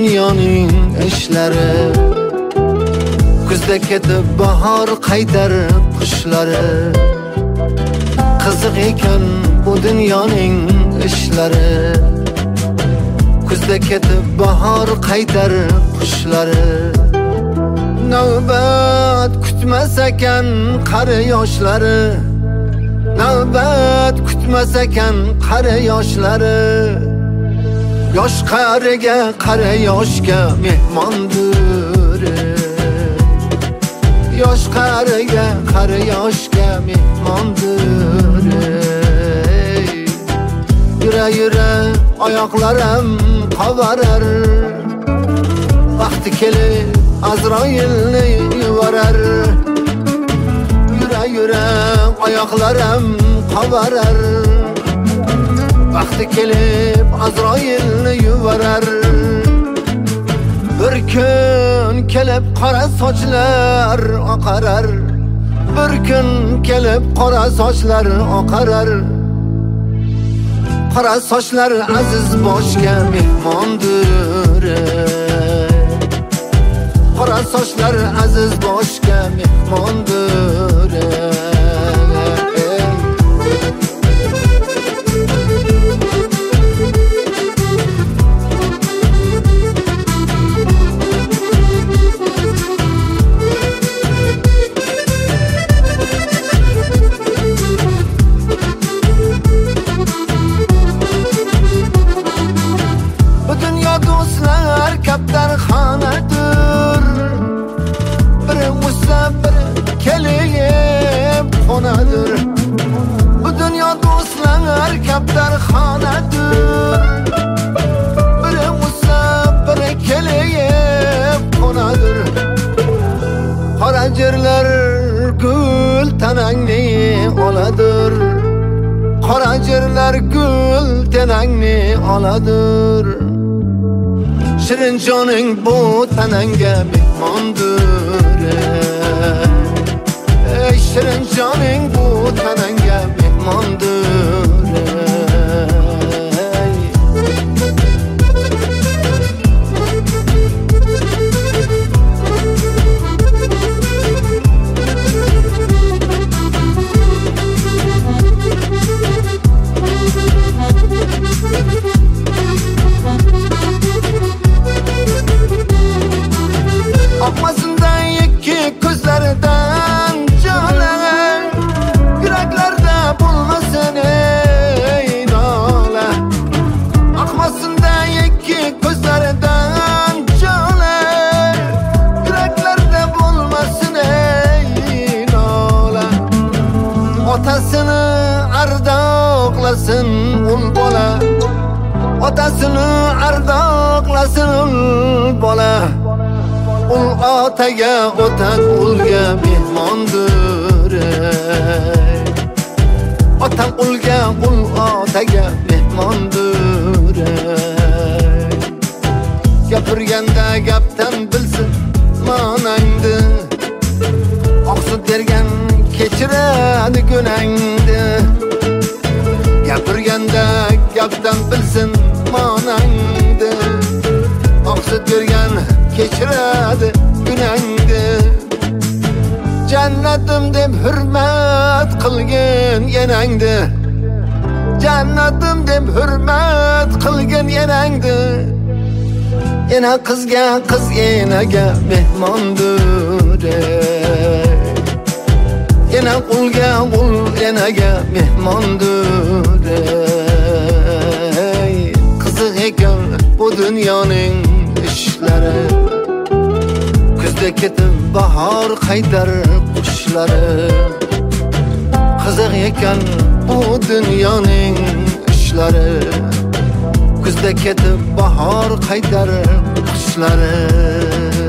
dunyoning ishlari. Kuzda ketib bahor qaytar qushlari. Qiziq ekan bu dunyoning ishlari. Kuzda ketib bahor qaytar qushlari. Navbat kutmas ekan qari yoshlari. Navbat kutmas ekan qari yoshlari. Yosh qariga qari yoshga mehmondir. Yosh qariga qari yoshga mehmondir. Yura yura oyoqlarim qavarar. Vaqti kelib Azroilni yuvarar. Yura yura oyoqlarim qavarar. Vaqti kelib Azroilni yuvarar. Bir kun kelib qora sochlar oqarar. Bir kun kelib qora sochlar oqarar. Qora sochlar aziz boshga mehmondir. Qora sochlar aziz boshga mehmondir. Kaptarxonadir. Biri o'ssa biri kelib qonadir. Bu dunyo do'stlar kaptarxonadir. Biri o'ssa biri kelib qonadir. Qora jerlar gul tanangni oladir. Qora jerlar gul tanangni oladir. Shirin joning bu tananga mehmondir. Ey shirin joning bu tananga mehmondir. Oqmasindan ikki ko'zlaridan jo'lan. Yuraklarda bo'lmasin ey nola. Oqmasindan ikki ko'zlaridan jo'lan. Yuraklarda bo'lmasin ey nola. Otasini ardoqlasin ul bola. Otasini ardoqlasin ul bola. Ul otaga otak ulga mehmondir. Otam ulga ul otaga mehmondir. Gapirganda gapdan bilsin ma'nangni. Oqsut bergan kechiradi gunangni. Gapirganda gapdan bilsin ma'nangni. Oqsut bergan kechiradi gunangni. Jannatim deb hurmat qilgin yenangni. Jannatim deb hurmat qilgin yenangni. Ena qizga qiz enaga mehmondir. Ena qulga qul enaga mehmondir. Qiziq ekan bu dunyoning ishlari. Kuzda ketib bahor qaytar qushlari. Qiziq ekan bu dunyoning ishlari. Kuzda ketib bahor qaytar qushlari.